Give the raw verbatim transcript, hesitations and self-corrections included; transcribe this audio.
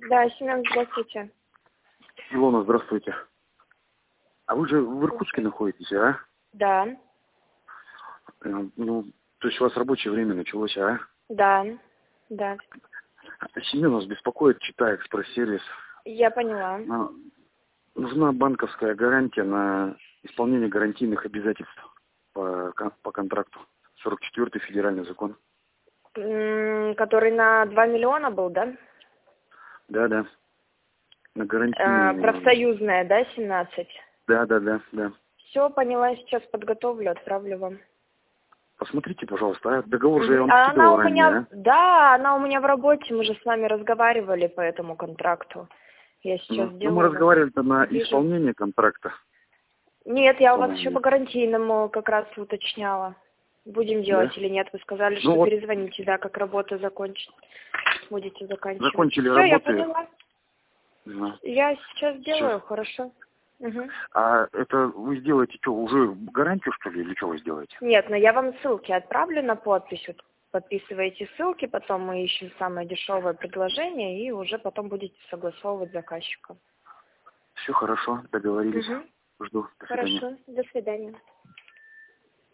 Да, Семен, здравствуйте. Илона, здравствуйте. А вы же в Иркутске находитесь, а? Да. Э, Ну, то есть у вас рабочее время началось, а? Да. Да. Семен нас беспокоит, читая экспресс-сервис. Я поняла. На- Нужна банковская гарантия на исполнение гарантийных обязательств по, кон- по контракту. сорок четвёртый федеральный закон. М, Который на два миллиона был, да? Да, да. На Э, гарантийные... профсоюзная, да, семнадцать? Да, да, да, да. Все, поняла, сейчас подготовлю, отправлю вам. Посмотрите, пожалуйста, а? Договор же я Мгм. вам А она скидывал у ранее, меня, а? да, она у меня в работе, мы же с вами разговаривали по этому контракту. Я сейчас Ну, ну, мы делаю вам. разговаривали на Вижу. исполнение контракта, Нет, я у вас еще по-моему. по гарантийному как раз уточняла. Будем делать Да? или нет? Вы сказали, Ну что вот, перезвоните, да, как работа закончить. Будете заканчивать. закончили Все, я работы. поняла. Да. Я сейчас Сейчас. делаю, хорошо. Мгм. А это вы сделаете что, уже гарантию, что ли, или что вы сделаете? Нет, но я вам ссылки отправлю на подпись. Вот подписываете ссылки, потом мы ищем самое дешевое предложение и уже потом будете согласовывать с заказчиком. Все хорошо, договорились. Мгм. Жду. До свидания. Хорошо, до свидания.